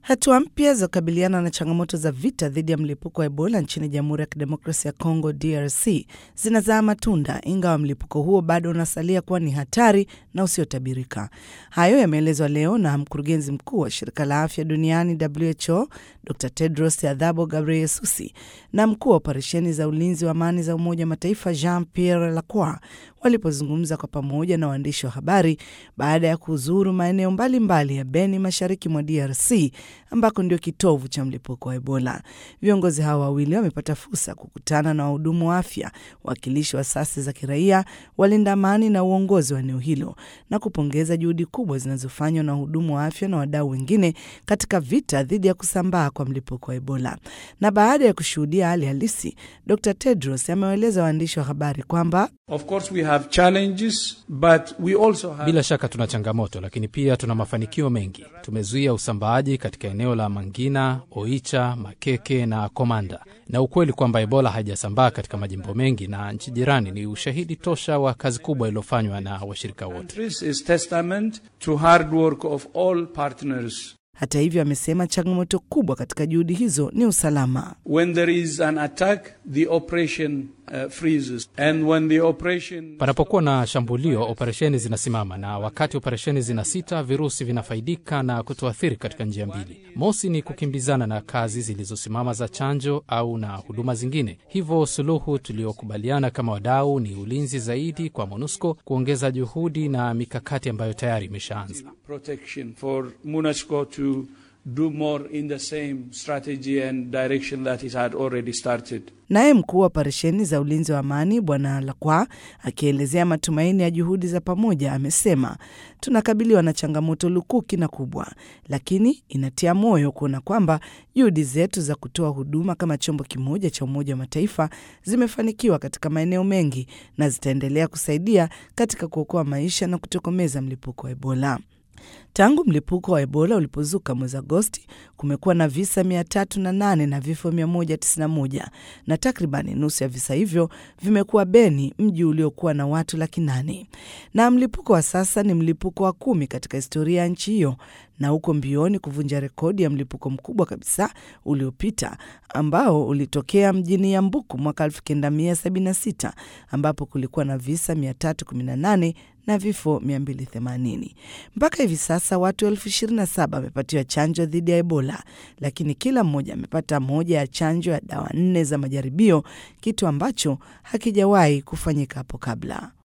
Hatua mpya za kukabiliana na changamoto za vita dhidi ya mlipuko wa Ebola nchini Jamhuri ya Kidemokrasia ya Kongo DRC zinazaa matunda, ingawa mlipuko huo bado unasalia kuwa ni hatari na usiotabirika. Hayo yameelezwa leo na mkurugenzi mkuu wa Shirika la Afya Duniani WHO, Dr. Tedros Adhanom Ghebreyesus, na mkuu wa operesheni za ulinzi wa amani za Umoja wa Mataifa Jean-Pierre Lacroix walipozungumza kwa pamoja na waandishi wa habari baada ya kuzuru maeneo mbalimbali ya Beni, mashariki mwa DRC, ambako ndio kitovu cha mlipuko wa Ebola. Viongozi hao wawili wamepata fursa kukutana na wahudumu wa afya, wakilishi wa asasi za kiraia, walinda amani na uongozi wa eneo hilo, na kupongeza juhudi kubwa zinazofanywa na wahudumu wa afya na wadau wengine katika vita dhidi ya kusambaa kwa mlipuko wa Ebola. Na baada ya kushuhudia hali halisi, Dr. Tedros amewaeleza waandishi wa habari kwamba Of course we have challenges, but we also have... Bila shaka tuna changamoto, lakini pia tuna mafanikio mengi. Tumezuia usambaaji katika eneo la Mangina, Oicha, Makeke na Komanda. Na ukweli kwamba Ebola haijasambaa katika majimbo mengi na nchi jirani ni ushahidi tosha wa kazi kubwa iliyofanywa na washirika wote. This is testament to hard work of all partners. Hata hivyo, amesema changamoto kubwa katika juhudi hizo ni usalama. When there is an attack, the operation freezes. And when the operation... Panapokuwa na shambulio, operesheni zinasimama, na wakati operesheni zinasita, virusi vinafaidika na kutoathiri katika njia mbili. Mosi ni kukimbizana na kazi zilizosimama za chanjo au na huduma zingine. Hivyo suluhu tuliokubaliana kama wadau ni ulinzi zaidi kwa MONUSCO, kuongeza juhudi na mikakati ambayo tayari imeshaanza. Protection for MONUSCO to do more in the same strategy and direction that it had already started. Naye mkuu wa operesheni za ulinzi wa amani Bwana Lacroix, akielezea matumaini ya juhudi za pamoja, amesema tunakabiliwa na changamoto lukuki na kubwa, lakini inatia moyo kuona kwamba juhudi zetu za kutoa huduma kama chombo kimoja cha Umoja wa Mataifa zimefanikiwa katika maeneo mengi na zitaendelea kusaidia katika kuokoa maisha na kutokomeza mlipuko wa Ebola. Tangu mlipuko wa Ebola ulipozuka mwezi Agosti, kumekuwa na visa 308 na vifo 191, na takribani nusu ya visa hivyo vimekuwa Beni, mji uliokuwa na watu 800,000. Na mlipuko wa sasa ni mlipuko wa 10 katika historia ya nchi hiyo, na uko mbioni kuvunja rekodi ya mlipuko mkubwa kabisa uliopita ambao ulitokea mjini Yambuku mwaka 1976, ambapo kulikuwa na visa 318 na vifo 280. Mpaka hivi sasa watu 27,000 wamepatiwa chanjo dhidi ya Ebola, lakini kila mmoja amepata moja ya chanjo ya dawa 4 za majaribio, kitu ambacho hakijawahi kufanyika hapo kabla.